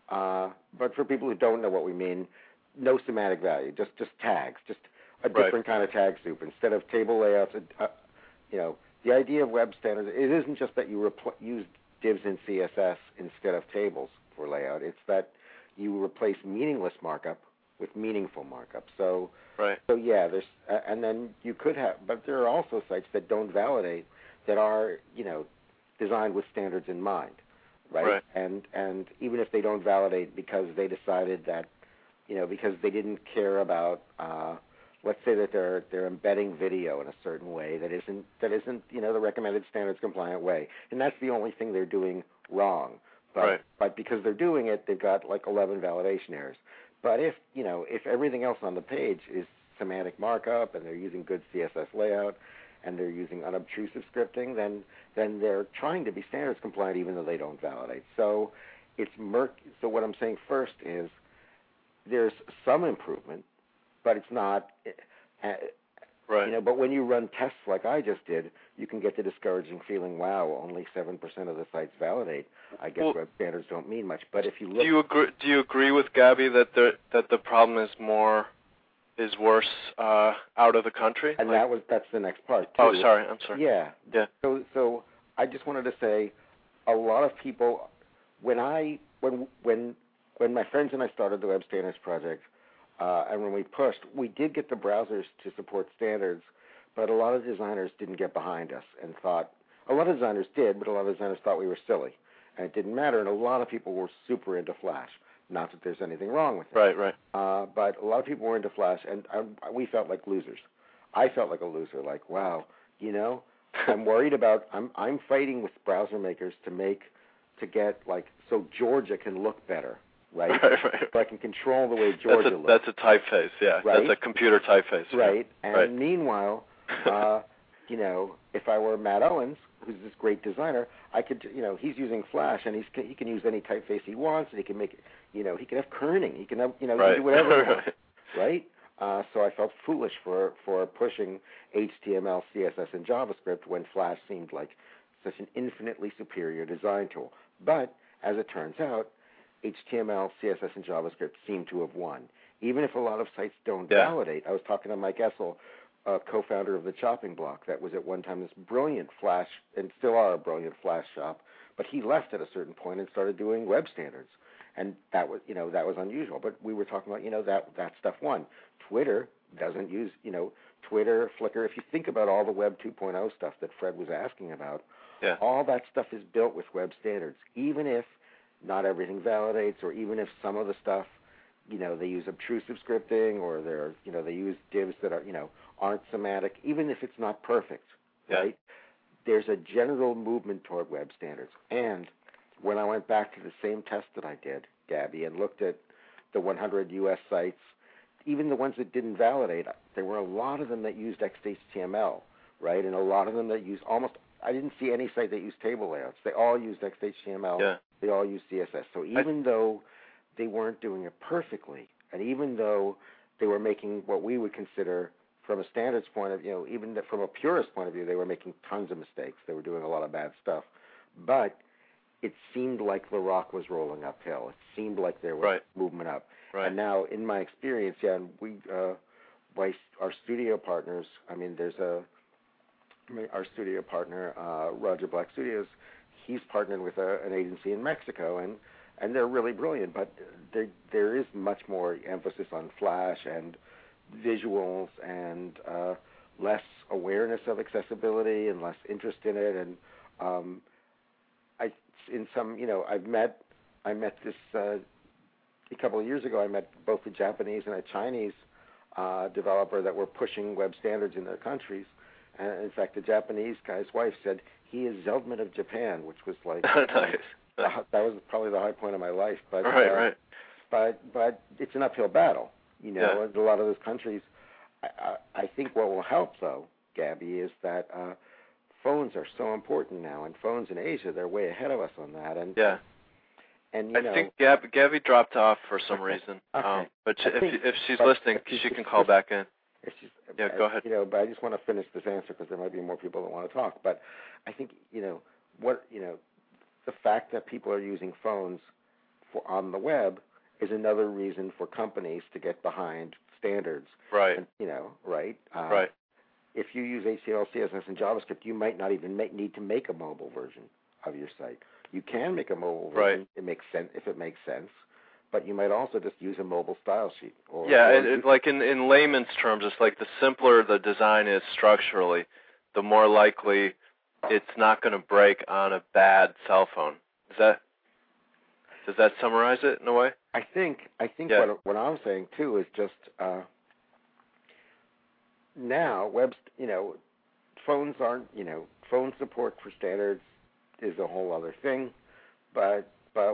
who don't know what we mean, no semantic value, just tags, just a different kind of tag soup. Instead of table layouts, the idea of web standards, it isn't just that you use divs in CSS instead of tables for layout. It's that you replace meaningless markup with meaningful markup. So yeah, there's and then you could have, but there are also sites that don't validate that are designed with standards in mind, right? And even if they don't validate because they decided that because they didn't care about let's say that they're embedding video in a certain way that isn't the recommended standards compliant way, and that's the only thing they're doing wrong. But because they're doing it, they've got 11 validation errors. But if everything else on the page is semantic markup and they're using good CSS layout and they're using unobtrusive scripting, then they're trying to be standards compliant even though they don't validate. So it's So what I'm saying first is there's some improvement, but it's not. But when you run tests like I just did, you can get the discouraging feeling, wow, only 7% of the sites validate. I guess web standards don't mean much. But if you look, do you agree with Gabby that the problem is worse out of the country? And that's the next part too. Oh, sorry, I'm sorry. Yeah. So I just wanted to say, a lot of people, when my friends and I started the Web Standards Project, and when we pushed, we did get the browsers to support standards, but a lot of designers didn't get behind us and thought, a lot of designers did, but a lot of designers thought we were silly, and it didn't matter, and a lot of people were super into Flash. Not that there's anything wrong with it. Right. But a lot of people were into Flash, and we felt like losers. I felt like a loser, like, wow, I'm worried about, I'm fighting with browser makers to get, like, so Georgia can look better, right? Right. So I can control the way Georgia looks. That's a typeface, yeah. Right? That's a computer typeface. Right. Yeah. And right. Meanwhile, if I were Matt Owens, who's this great designer, I could, he's using Flash, and he can use any typeface he wants, and he can make it, he can have kerning, he can have, he can do whatever he wants, right? So I felt foolish for pushing HTML, CSS, and JavaScript when Flash seemed like such an infinitely superior design tool. But as it turns out, HTML, CSS, and JavaScript seem to have won. Even if a lot of sites don't validate. I was talking to Mike Essel, co-founder of the Chopping Block, that was at one time this brilliant Flash, and still are a brilliant Flash shop, but he left at a certain point and started doing web standards. And that was unusual. But we were talking about, that stuff won. Twitter doesn't use, Twitter, Flickr. If you think about all the Web 2.0 stuff that Fred was asking about, all that stuff is built with web standards. Even if not everything validates, or even if some of the stuff, they use obtrusive scripting, or they use divs that are, aren't semantic, even if it's not perfect, right? There's a general movement toward web standards. And when I went back to the same test that I did, Gabby, and looked at the 100 U.S. sites, even the ones that didn't validate, there were a lot of them that used XHTML, right? And a lot of them that used I didn't see any site that used table layouts. They all used XHTML. Yeah. They all used CSS. So even though they weren't doing it perfectly, and even though they were making what we would consider, from a standards point of view, even from a purist point of view, they were making tons of mistakes. They were doing a lot of bad stuff. But it seemed like the rock was rolling uphill. It seemed like there was movement up. Right. And now, in my experience, and we, our studio partners, our studio partner, Roger Black Studios, he's partnered with an agency in Mexico, and they're really brilliant, but there is much more emphasis on Flash and visuals and less awareness of accessibility and less interest in it. And I met this a couple of years ago. I met both a Japanese and a Chinese developer that were pushing web standards in their countries. And in fact, the Japanese guy's wife said he is Zeldman of Japan, which was like nice. That was probably the high point of my life. But right. But it's an uphill battle, in a lot of those countries. I think what will help, though, Gabby, is that phones are so important now, and phones in Asia, they're way ahead of us on that. And and I think Gabby dropped off for some reason. Okay. But if she's listening, she can call back in. Go ahead. But I just want to finish this answer because there might be more people that want to talk. But I think the fact that people are using phones on the web is another reason for companies to get behind standards. Right. And, right. Right. If you use HTML, CSS, and JavaScript, you might not even need to make a mobile version of your site. You can make a mobile version. Right. It makes sense if it makes sense. But you might also just use a mobile style sheet. Like in layman's terms, it's like the simpler the design is structurally, the more likely it's not going to break on a bad cell phone. Does that summarize it in a way? I think what I'm saying too is just now phones aren't phone support for standards is a whole other thing, but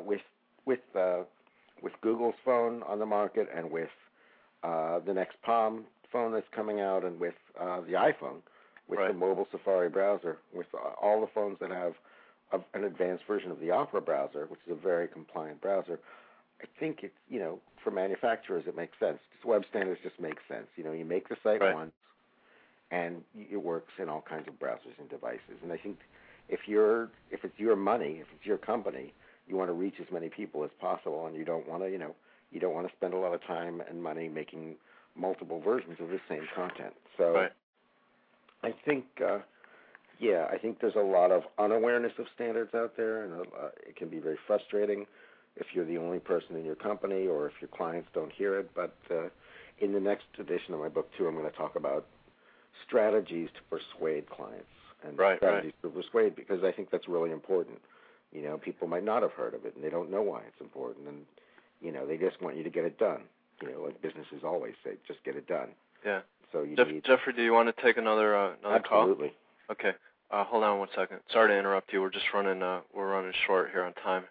with Google's phone on the market, and with the next Palm phone that's coming out, and with the iPhone, with the mobile Safari browser, with all the phones that have an advanced version of the Opera browser, which is a very compliant browser, I think it's, for manufacturers it makes sense. Web standards just make sense. You make the site once, and it works in all kinds of browsers and devices. And I think if it's your money, if it's your company, you want to reach as many people as possible, and you don't want to spend a lot of time and money making multiple versions of the same content. So I think I think there's a lot of unawareness of standards out there, and it can be very frustrating if you're the only person in your company or if your clients don't hear it. But in the next edition of my book, too, I'm going to talk about strategies to persuade clients and strategies to persuade, because I think that's really important. You know, people might not have heard of it, and they don't know why it's important, and, you know, they just want you to get it done. You know, like businesses always say, just get it done. Yeah. So you Jeffrey, do you want to take another call? Absolutely. Okay. Hold on 1 second. Sorry to interrupt you. We're just running short here on time.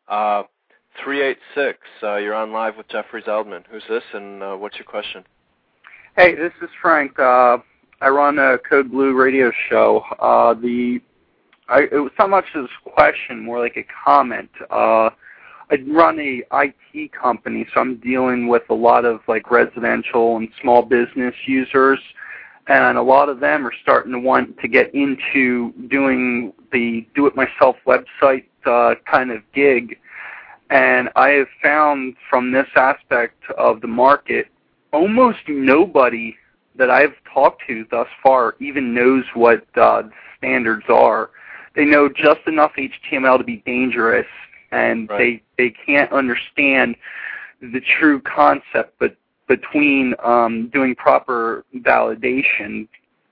386, you're on live with Jeffrey Zeldman. Who's this, and what's your question? Hey, this is Frank. I run a Code Blue radio show. It was not much as a question, more like a comment. I run a IT company, so I'm dealing with a lot of like residential and small business users, and a lot of them are starting to want to get into doing the do-it-myself website kind of gig. And I have found from this aspect of the market, almost nobody that I've talked to thus far even knows what the standards are. They know just enough HTML to be dangerous, and they can't understand the true concept between doing proper validation.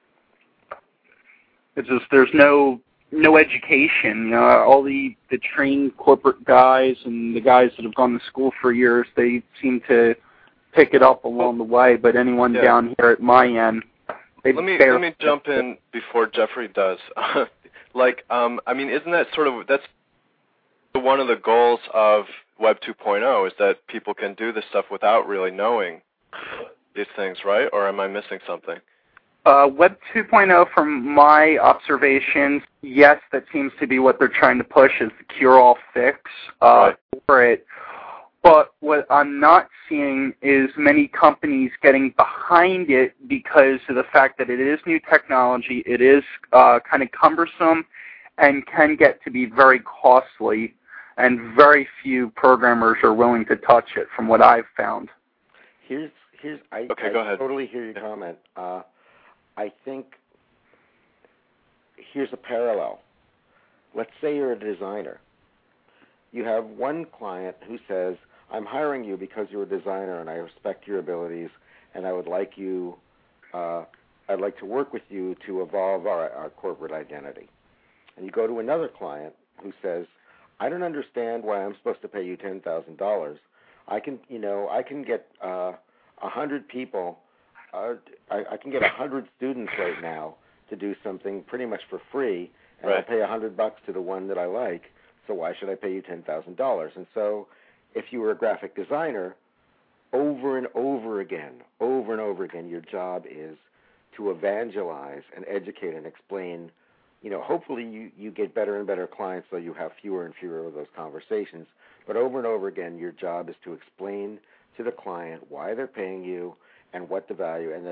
It's just there's no education. You know, all the trained corporate guys and the guys that have gone to school for years, they seem to pick it up along the way. But anyone down here at my end, let me jump in before Jeffrey does. I mean, isn't that that's one of the goals of Web 2.0 is that people can do this stuff without really knowing these things, right? Or am I missing something? Web 2.0, from my observations, yes, that seems to be what they're trying to push is the cure-all fix for it. But what I'm not seeing is many companies getting behind it because of the fact that it is new technology, it is kind of cumbersome, and can get to be very costly, and very few programmers are willing to touch it, from what I've found. I go ahead. Totally hear your comment. I think here's a parallel. Let's say you're a designer. You have one client who says, I'm hiring you because you're a designer and I respect your abilities, and I would like you, I'd like to work with you to evolve our corporate identity. And you go to another client who says, I don't understand why I'm supposed to pay you $10,000. I can get 100 people. I can get 100 students right now to do something pretty much for free, and I'll pay $100 to the one that I like. So why should I pay you $10,000? And so, if you were a graphic designer, over and over again, your job is to evangelize and educate and explain. You know, hopefully you get better and better clients, so you have fewer and fewer of those conversations. But over and over again, your job is to explain to the client why they're paying you and what the value, and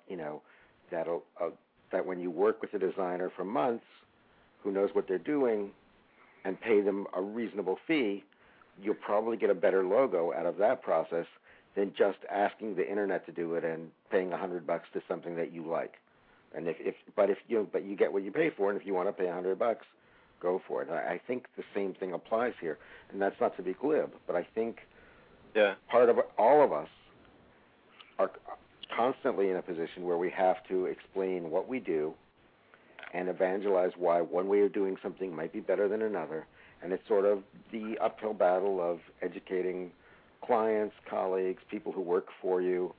that when you work with a designer for months who knows what they're doing and pay them a reasonable fee, you'll probably get a better logo out of that process than just asking the internet to do it and paying $100 to something that you like. And but you get what you pay for, and if you want to pay $100, go for it. I think the same thing applies here, and that's not to be glib, but I think part of all of us are constantly in a position where we have to explain what we do and evangelize why one way of doing something might be better than another. And it's sort of the uphill battle of educating clients, colleagues, people who work for you.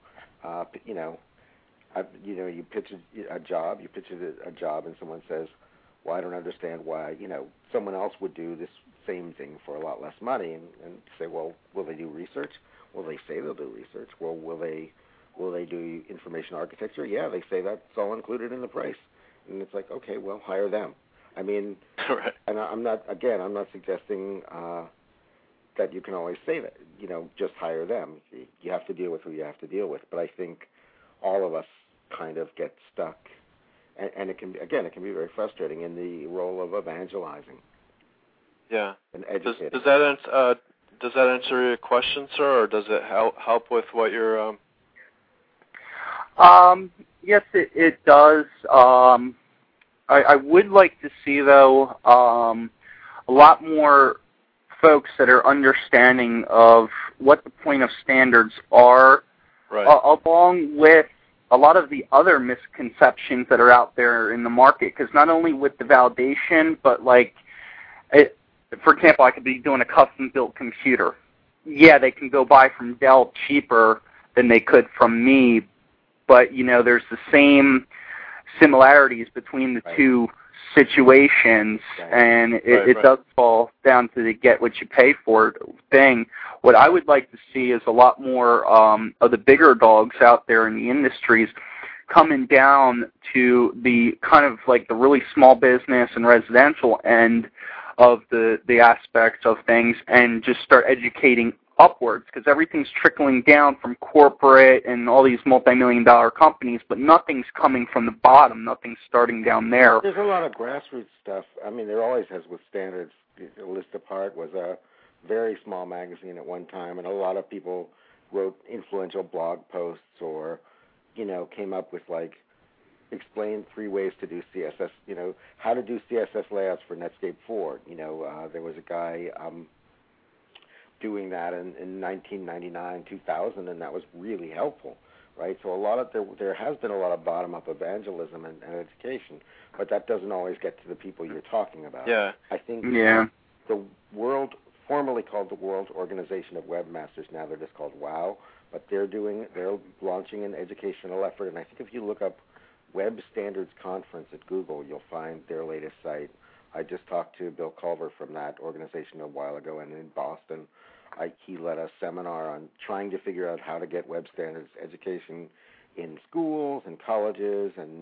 You pitch a job, and someone says, well, I don't understand why, someone else would do this same thing for a lot less money, and say, well, will they do research? Well, they say they'll do research. Well, will they do information architecture? Yeah, they say that's all included in the price. And it's like, okay, well, hire them. I mean, and I'm not suggesting that you can always say that, just hire them. You have to deal with who you have to deal with. But I think all of us kind of get stuck, and it can be very frustrating in the role of evangelizing. Yeah. And educating. Does that answer your question, sir, or does it help with what you're? Yes, it does. I would like to see, though, a lot more folks that are understanding of what the point of standards are, along with a lot of the other misconceptions that are out there in the market. Because not only with the validation, but for example, I could be doing a custom-built computer. Yeah, they can go buy from Dell cheaper than they could from me, but, there's the same similarities between the two situations, and it does fall down to the get what you pay for thing. What I would like to see is a lot more of the bigger dogs out there in the industries coming down to the kind of like the really small business and residential end of the aspects of things, and just start educating upwards, because everything's trickling down from corporate and all these multi-million-dollar companies, but nothing's coming from the bottom. Nothing's starting down there. There's a lot of grassroots stuff. I mean, there always has with standards. List Apart was a very small magazine at one time, and a lot of people wrote influential blog posts or, came up with explain 3 ways to do CSS, how to do CSS layouts for Netscape 4. There was a guy doing that in 1999, 2000, and that was really helpful, right? So there has been a lot of bottom-up evangelism and education, but that doesn't always get to the people you're talking about. Yeah. I think the world, formerly called the World Organization of Webmasters, now they're just called WOW, but they're launching an educational effort, and I think if you look up Web Standards Conference at Google, you'll find their latest site. I just talked to Bill Culver from that organization a while ago, and in Boston, he led a seminar on trying to figure out how to get web standards education in schools and colleges, and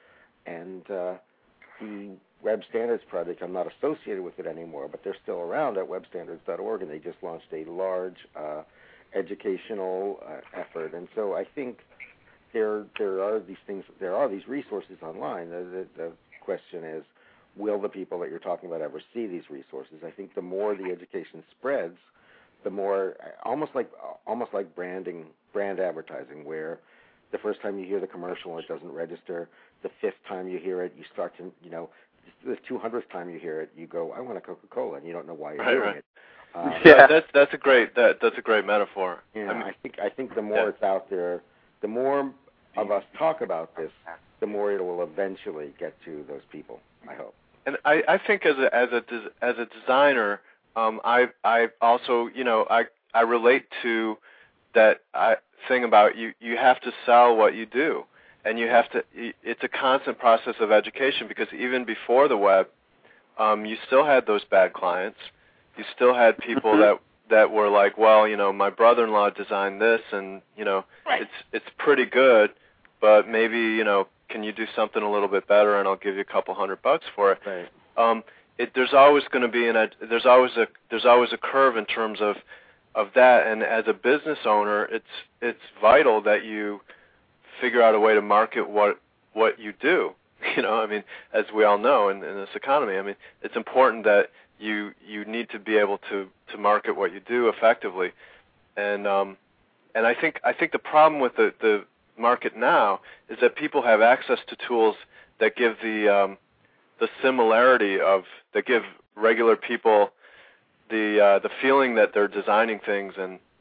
the Web Standards Project, I'm not associated with it anymore, but they're still around at webstandards.org, and they just launched a large educational effort. And so I think there are these things, there are these resources online. The question is, will the people that you're talking about ever see these resources? I think the more the education spreads, the more almost like brand advertising, where the first time you hear the commercial it doesn't register, the 5th time you hear it, you start to, the 200th time you hear it, you go, I want a Coca-Cola, and you don't know why you're doing it. That's a great metaphor. Yeah, I think the more it's out there, the more of us talk about this, the more it will eventually get to those people, I hope. And I think as a designer, I also, I relate to that thing about you have to sell what you do, and you have to. It's a constant process of education, because even before the web, you still had those bad clients. You still had people that were like, well, my brother-in-law designed this, and it's pretty good, but maybe can you do something a little bit better, and I'll give you a couple $100 for it. Right. There's always going to be there's always a curve in terms of that, and as a business owner, it's vital that you figure out a way to market what you do. As we all know in this economy, it's important that you need to be able to market what you do effectively, and I think the problem with the market now is that people have access to tools that give the similarity that give regular people the feeling that they're designing things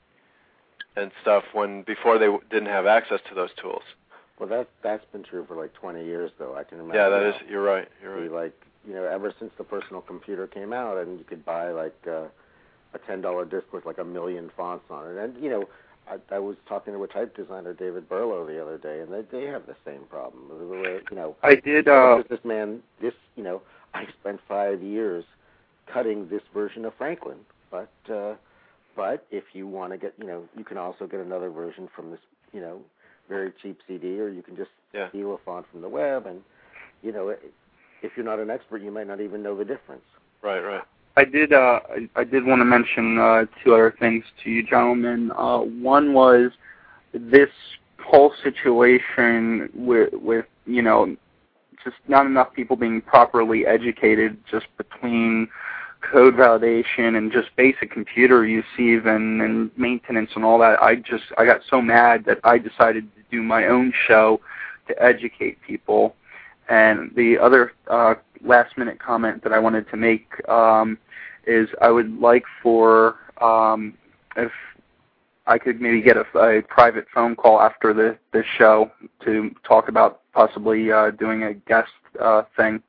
and stuff when before they didn't have access to those tools. Well, that's been true for 20 years, though. I can remember. Yeah, that is. You're right. Ever since the personal computer came out, and you could buy a $10 disc with 1 million fonts on it, and I was talking to a type designer, David Burlow, the other day, and they have the same problem. I did. This man, I spent 5 years cutting this version of Franklin, but if you want to get, you can also get another version from this, very cheap CD, or you can just steal a font from the web, and if you're not an expert, you might not even know the difference. Right. I did want to mention 2 other things to you gentlemen. One was this whole situation with just not enough people being properly educated just between code validation and just basic computer use even, and maintenance and all that. I got so mad that I decided to do my own show to educate people. And the other last-minute comment that I wanted to make is I would like for, if I could maybe get a private phone call after the show to talk about possibly doing a guest thing.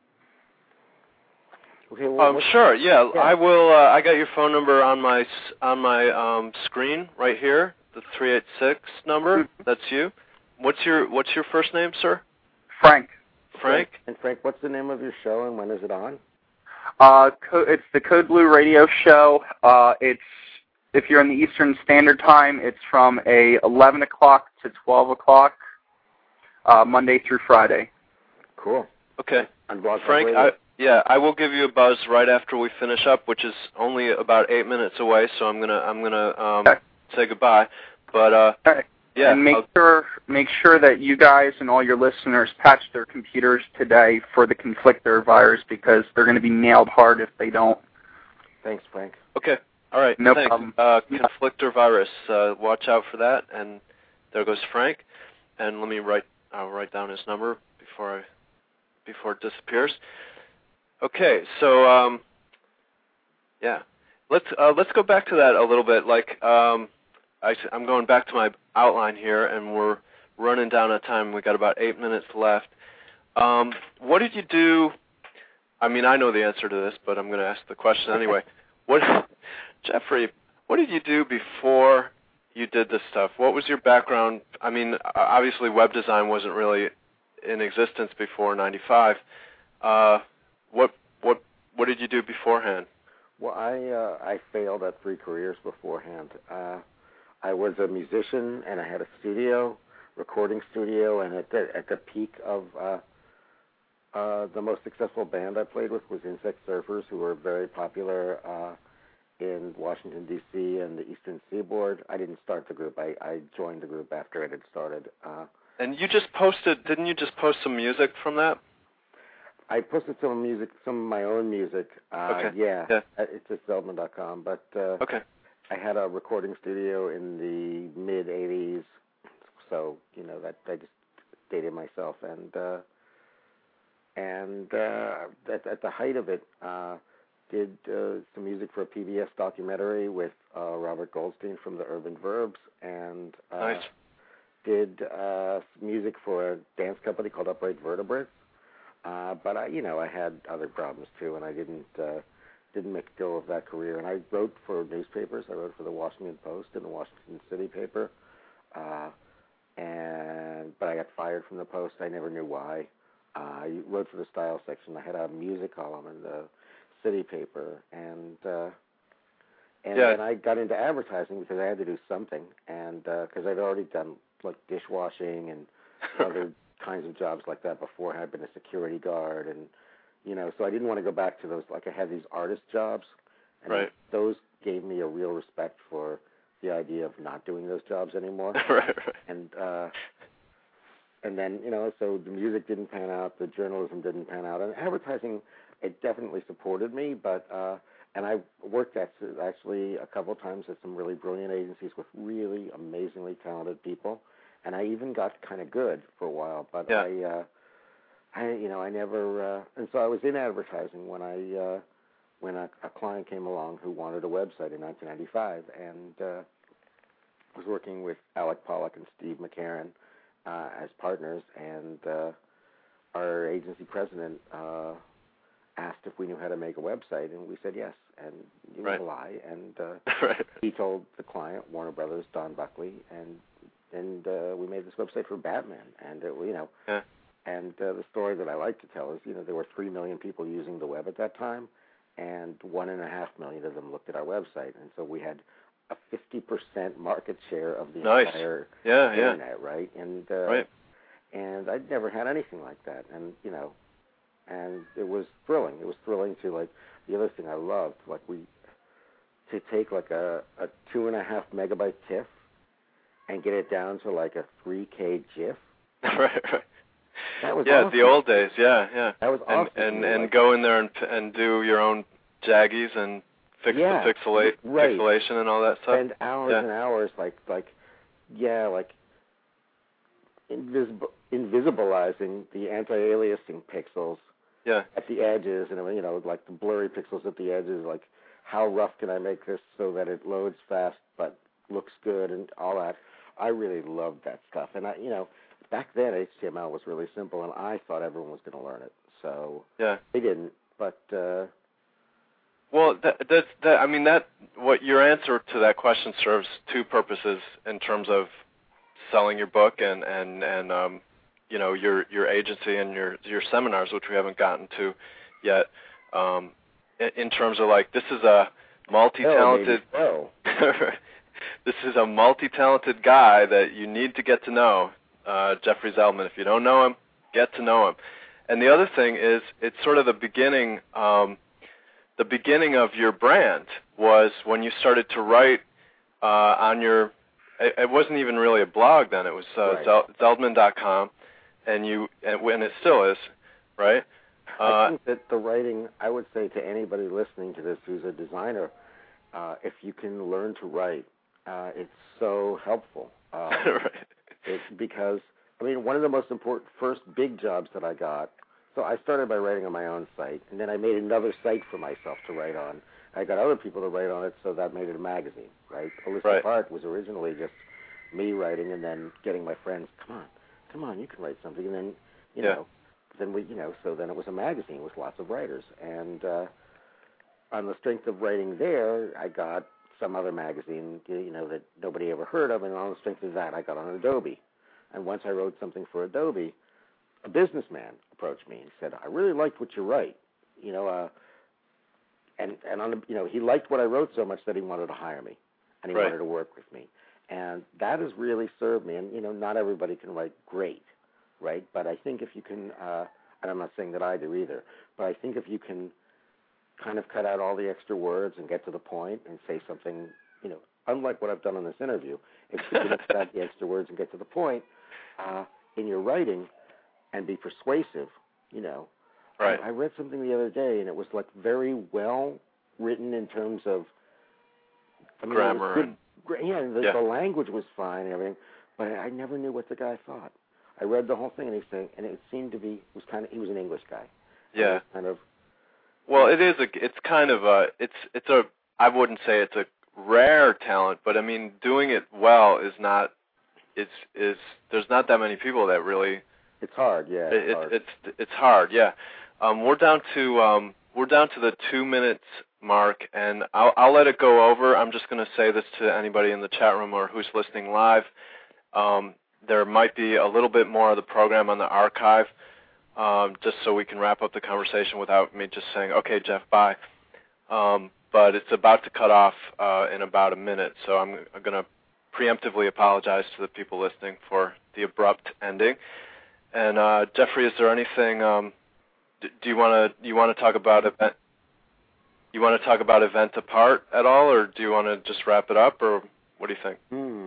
Okay, well, sure. Yeah, I will. I got your phone number on my screen right here. The 386 number. That's you. What's your first name, sir? Frank. Frank. And Frank, what's the name of your show and when is it on? It's the Code Blue Radio Show. It's if you're in the Eastern Standard Time, it's from 11 o'clock to 12 o'clock, Monday through Friday. Cool. Okay. On Blog Talk Frank, Radio. I will give you a buzz right after we finish up, which is only about 8 minutes away. So I'm gonna say goodbye. But all right. yeah, and make sure that you guys and all your listeners patch their computers today for the Conflictor virus because they're going to be nailed hard if they don't. Thanks, Frank. Okay. All right. No thanks. problem. Conflictor virus. Watch out for that. And there goes Frank. And I'll write down his number before it disappears. Okay. So yeah, let's go back to that a little bit. Like I'm going back to my outline here, and we're running down on time. We got about 8 minutes left. What did you do? I mean, I know the answer to this, but I'm going to ask the question anyway. Jeffrey, what did you do before you did this stuff? What was your background? I mean, obviously web design wasn't really in existence before '95. What did you do beforehand? Well, I failed at 3 careers beforehand. I was a musician, and I had a recording studio, and at the peak of the most successful band I played with was Insect Surfers, who were very popular in Washington, D.C. and the Eastern Seaboard. I didn't start the group. I joined the group after it had started. And you just didn't you just post some music from that? I posted some of my own music. Okay. Yeah. It's at Zeldman.com, but okay. I had a recording studio in the mid-'80s, so that I just dated myself, and at the height of it, did some music for a PBS documentary with Robert Goldstein from the Urban Verbs, and nice. Did music for a dance company called Upright Vertebrates. But I had other problems too, and I didn't make a go of that career. And I wrote for newspapers. I wrote for the Washington Post and the Washington City paper. But I got fired from the Post. I never knew why. I wrote for the style section. I had a music column in the City paper, and then I got into advertising because I had to do something, and because I'd already done like dishwashing and other kinds of jobs like that before. I had been a security guard, and so I didn't want to go back to those. Like I had these artist jobs, and right. Those gave me a real respect for the idea of not doing those jobs anymore. right. And then so the music didn't pan out, the journalism didn't pan out, and advertising, it definitely supported me, but and I worked actually a couple of times at some really brilliant agencies with really amazingly talented people. And I even got kind of good for a while, but yeah. I never. And so I was in advertising when a client came along who wanted a website in 1995, and I was working with Alec Pollock and Steve McCarran as partners, and our agency president asked if we knew how to make a website, and we said yes, and it was a lie, and right. He told the client, Warner Brothers, Don Buckley, and we made this website for Batman, and yeah. And the story that I like to tell is, there were 3 million people using the web at that time, and 1.5 million of them looked at our website, and so we had a 50% market share of the entire internet, right? And right. And I'd never had anything like that, and and it was thrilling. It was thrilling to like the other thing I loved, like to take like a 2.5 megabyte TIFF and get it down to like a 3K GIF. right. That was awesome. The old days, yeah. That was awesome. And go in there and do your own jaggies and fix the pixelation and all that stuff. Spend hours and hours, like invisibilizing the anti-aliasing pixels Yeah. at the edges, and like the blurry pixels at the edges. Like, how rough can I make this so that it loads fast but looks good, and all that. I really loved that stuff, and back then HTML was really simple, and I thought everyone was going to learn it. So yeah, they didn't, but. Well, what your answer to that question serves two purposes in terms of selling your book and your agency and your seminars, which we haven't gotten to yet. In terms of like, this is a multi-talented this is a multi-talented guy that you need to get to know, Jeffrey Zeldman. If you don't know him, get to know him. And the other thing is, it's sort of the beginning. The beginning of your brand was when you started to write on your. It wasn't even really a blog then. It was Zeldman.com, and it still is, right? I think that the writing, I would say to anybody listening to this who's a designer, if you can learn to write, it's so helpful. Right. Because, one of the most important first big jobs that I got, so I started by writing on my own site, and then I made another site for myself to write on. I got other people to write on it, so that made it a magazine, right? A List Apart was originally just me writing and then getting my friends, come on, you can write something, and then, then so then it was a magazine with lots of writers. And on the strength of writing there, I got some other magazine, that nobody ever heard of, and on the strength of that, I got on Adobe. And once I wrote something for Adobe, a businessman approached me and said, I really liked what you write, and on he liked what I wrote so much that he wanted to hire me, and he wanted to work with me. And that has really served me. And, not everybody can write great, right? But I think if you can, and I'm not saying that I do either, but I think if you can kind of cut out all the extra words and get to the point and say something, unlike what I've done in this interview, if you can cut out the extra words and get to the point in your writing and be persuasive, Right. I read something the other day, and it was like very well written in terms of grammar. The language was fine and everything, but I never knew what the guy thought. I read the whole thing, and it seemed to be he was an English guy. Yeah. Kind of. Well, I wouldn't say it's a rare talent, but doing it well is not. There's not that many people that really. It's hard, yeah. It's hard, yeah. We're down to the 2 minutes mark, and I'll let it go over. I'm just going to say this to anybody in the chat room or who's listening live. There might be a little bit more of the program on the archive, just so we can wrap up the conversation without me just saying, okay, Jeff, bye. But it's about to cut off in about a minute, so I'm going to preemptively apologize to the people listening for the abrupt ending. And Jeffrey, is there anything? Do you want to talk about event? You want to talk about Event Apart at all, or do you want to just wrap it up, or what do you think?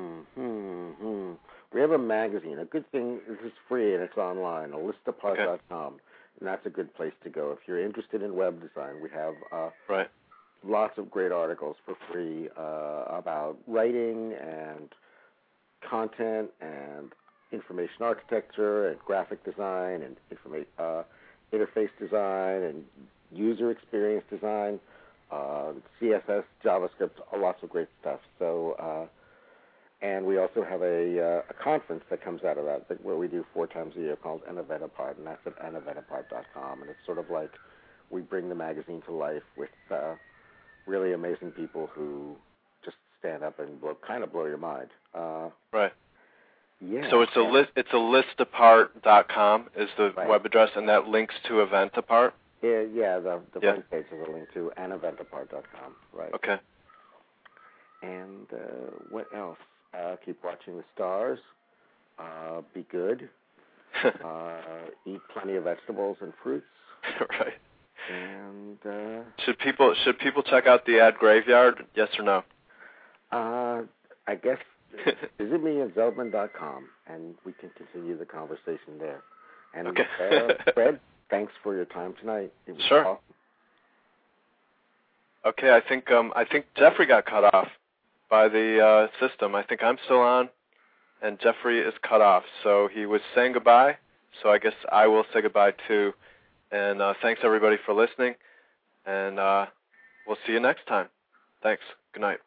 We have a magazine. A good thing is it's free and it's online. Listapart.com, and that's a good place to go if you're interested in web design. We have lots of great articles for free about writing and content and information architecture and graphic design and interface design and user experience design, CSS, JavaScript, lots of great stuff. So, and we also have a conference that comes out of that where we do 4 times a year called An Event Apart, and that's at aneventapart.com. And it's sort of like we bring the magazine to life with really amazing people who just stand up and blow your mind. Right. Yeah. So it's a listapart.com is the web address, and that links to Event Apart? Yeah, the front page is a link to aneventapart.com, right. Okay. And what else? Keep watching the stars. Be good. Eat plenty of vegetables and fruits. Right. And should people check out the ad graveyard? Yes or no? I guess visit me at Zeldman.com, and we can continue the conversation there. And okay. Fred, thanks for your time tonight. It was sure. Awesome. Okay, I think Jeffrey got cut off by the system. I think I'm still on, and Jeffrey is cut off. So he was saying goodbye, so I guess I will say goodbye too. And thanks everybody for listening, and we'll see you next time. Thanks. Good night.